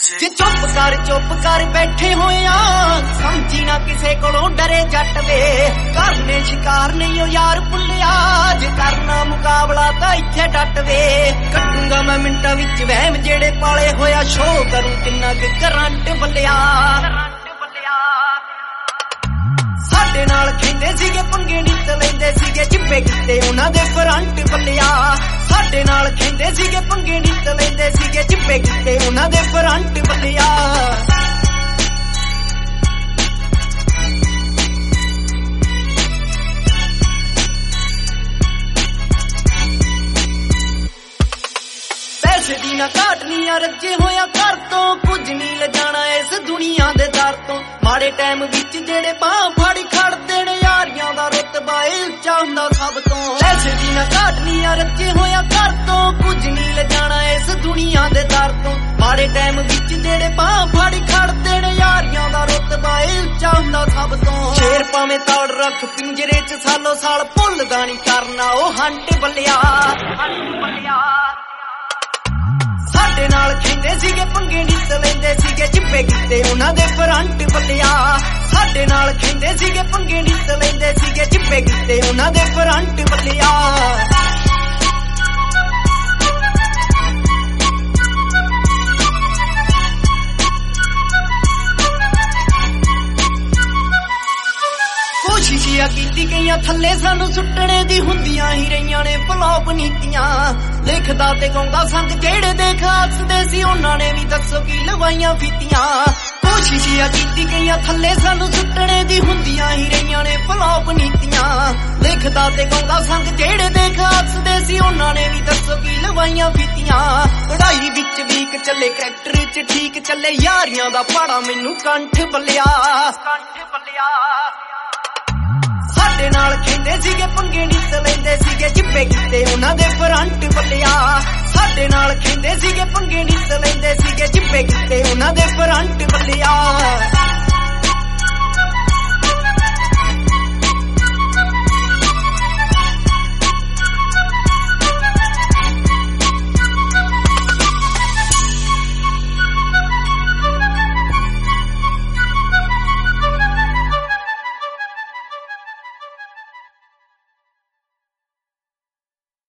जे चुप कर बैठे होए समझी ना किसे कोलों डरे जट वे करने शिकार नहीं हो यार भुलिया जे करना मुकाबला तां इत्थे डट वे कटूंगा मैं मिंटां विच वहम जेड़े पाले होया शो करूं किन्ना कि करंट बल्लिया साडे नाल खेंदे सीगे पंगे नित लैंदे सीगे चिब्बे किते उन्हां दे फ्रंट बल्लिया साडे नाल खेंदे सीगे पंगे नित लैंदे सीगे चिब्बे किते उन्हां दे फ्रंट बल्लिया पैसे दी ना घाट नी आ रज्जे होया घर तो कुछ नहीं ले जाना इस दुनिया दे दर तो माड़े टाइम विच जेड़े बाह फड़ खड़दे ने यारियां दा रुतबा उच्चा हुंदा सब तो पैसे दी ना घाट नी आ रज्जे होया घर तो कुछ नहीं ले जाना इस दुनिया दे दर तो माड़े टाइम विच जेड़े बाह फड़ खड़दे ने यारियां दा रुतबा उच्चा हुंदा सब तो शेर भावें तड़ रख पिंजरे च सालो साल भुलदा नहीं करना ओ हंट बल्लिया साडे नाल खेंदे सीगे पंगे नित लैंदे सीगे चिब्बे किते उन्हां दे फ्रंट बल्लिया साडे नाल खेंदे सीगे पंगे नित लैंदे सीगे चिब्बे किते उन्हां दे फ्रंट बल्लिया कोशिशियां कीती गईयां थल्ले सानू सुट्टने दी हुंदियां ही रहियां ने फ्लॉप नीतियां लिखदा ते गाउंदा संग जेड़े देख हसदे सी उन्हां ने भी दसो की लवाइयां फीतियां कोशिशियां कीती गईयां थल्ले सानू सुट्टने दी हुंदियां ही रहियां ने फ्लॉप नीतियां लिखदा ते गाउंदा संग जेड़े देख हसदे सी उन्हां ने भी दसो की लवाइयां फीतियां पढ़ाई विच वीक चले करैक्टर च ठीक चले यारियां दा पाड़ा मैनू कंठ बल्लिया साडे नाल खेंदे सीगे पंगे नित लैंदे सीगे चिब्बे किते उन्हां दे फ्रंट बल्लिया साडे नाल खेंदे सीगे पंगे नित लैंदे